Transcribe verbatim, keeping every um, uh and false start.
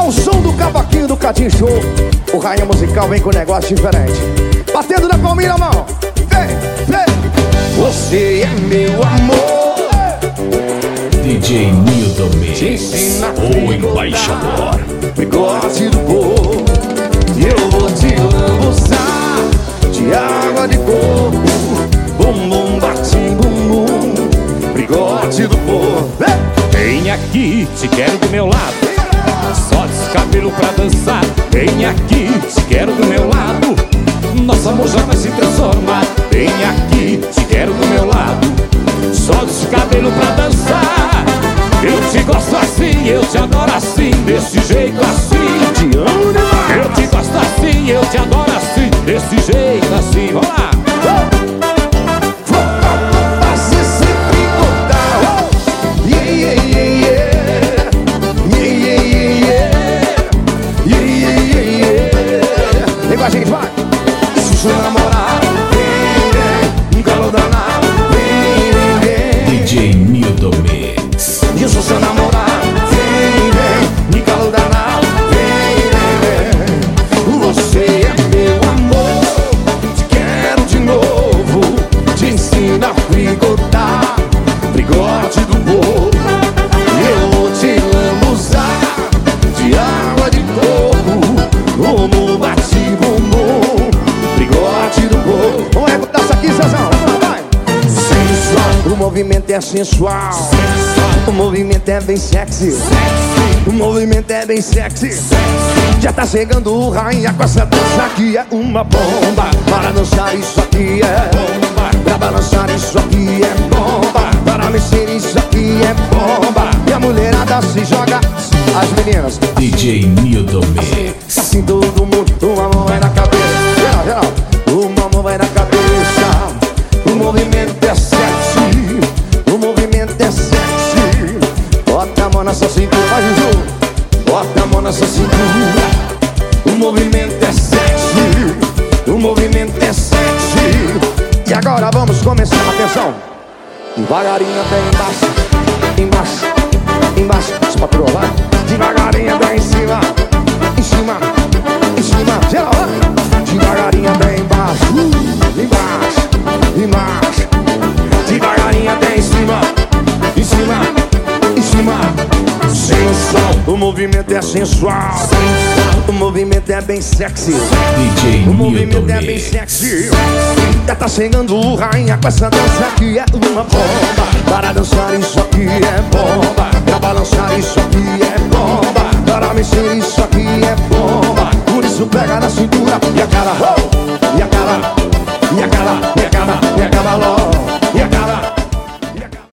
Ao som do cavaquinho do Cadinho Show, o Rainha Musical vem com um negócio diferente. Batendo na palminha na mão. Vem, vem. Você é meu amor. D J Nilton Mendes, o embaixador. Bigode do povo, eu vou te lambuzar de água de coco, bum bum bate bum bum. Bigode do povo, vem aqui, te quero do meu lado. Só descabelo pra dançar. Vem aqui, te quero do meu lado. Nosso amor já vai se transformar. Vem aqui, te quero do meu lado. Só descabelo pra dançar. Eu te gosto assim, eu te adoro assim, desse jeito assim. Te amo demais. Eu te gosto assim, eu te adoro assim, desse jeito assim. Vamos lá. Fazer sempre cortar. Yeah, yeah, yeah, yeah. Vem com a gente, vai! Se seu namorado vem, um calor danado, vem, vem, vem. D J Nilton Mendes. Eu sou seu namorado, vem, vem, um calor danado, vem, vem, vem. Você é meu amor, te quero de novo, te ensino a frigotar, frigote do povo. Eu vou te lambuzar de água de coco, como bate bumbum, bigode do povo. Vamos recordar isso aqui, Zezão, vai! Sensual, o movimento é sensual, sensual. O movimento é bem sexy, sexy. O movimento é bem sexy, sexy. Já tá chegando o Rainha com essa dança aqui é uma bomba. Para dançar isso aqui é bomba, pra balançar isso aqui é bomba, para mexer isso aqui é bomba. E a mulherada se joga, as meninas. D J Nilton Mendes. Assim todo mundo, uma mão vai na cabeça. Geral, geral. Uma mão vai na cabeça. O movimento é sexy, o movimento é sexy. Bota a mão nessa cintura, vai Juju. Bota a mão nessa cintura. O movimento é sexy, o movimento é sexy. E agora vamos começar, atenção. Devagarinho até embaixo, embaixo, embaixo. Isso pra provar. Devagarinho até em cima, em cima, em cima. Geral, devagarinho até embaixo, embaixo, embaixo. Devagarinho até em cima, em cima, em cima. Sensual, o movimento é sensual, sensual. O movimento é bem sexy. D J O movimento é bem sexy. Já tá chegando o Rainha com essa dança aqui é uma bomba. Para dançar isso aqui é bomba, pra balançar isso aqui é bomba, para mexer isso aqui é bomba. Por isso pega na cintura e a cara, oh! E a cara, e a cara,